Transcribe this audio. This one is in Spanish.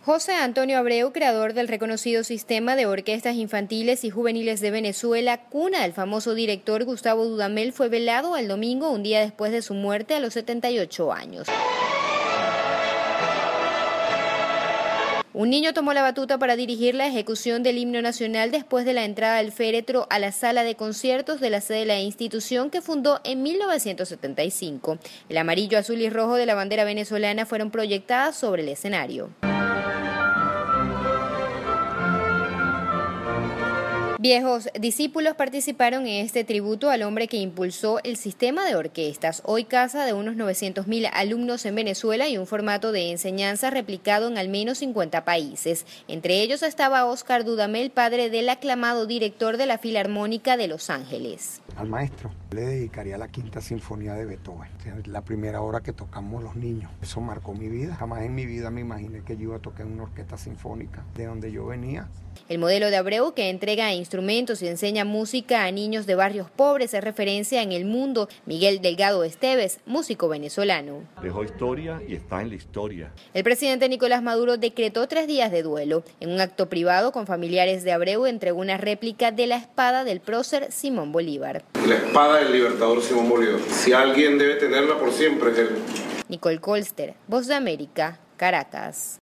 José Antonio Abreu, creador del reconocido sistema de orquestas infantiles y juveniles de Venezuela, cuna del famoso director Gustavo Dudamel, fue velado el domingo, un día después de su muerte a los 78 años. Un niño tomó la batuta para dirigir la ejecución del himno nacional después de la entrada del féretro a la sala de conciertos de la sede de la institución que fundó en 1975. El amarillo, azul y rojo de la bandera venezolana fueron proyectadas sobre el escenario. Viejos discípulos participaron en este tributo al hombre que impulsó el sistema de orquestas, hoy casa de unos 900.000 alumnos en Venezuela y un formato de enseñanza replicado en al menos 50 países. Entre ellos estaba Oscar Dudamel, padre del aclamado director de la Filarmónica de Los Ángeles. Al maestro le dedicaría la Quinta Sinfonía de Beethoven, la primera obra que tocamos los niños. Eso marcó mi vida. Jamás en mi vida me imaginé que yo iba a tocar en una orquesta sinfónica de donde yo venía. El modelo de Abreu, que entrega instrumentos y enseña música a niños de barrios pobres, es referencia en el mundo. Miguel Delgado Esteves, músico venezolano. Dejó historia y está en la historia. El presidente Nicolás Maduro decretó 3 días de duelo. En un acto privado con familiares de Abreu entregó una réplica de la espada del prócer Simón Bolívar. La espada del libertador Simón Bolívar. Si alguien debe tenerla por siempre es él. Nicole Colster, Voz de América, Caracas.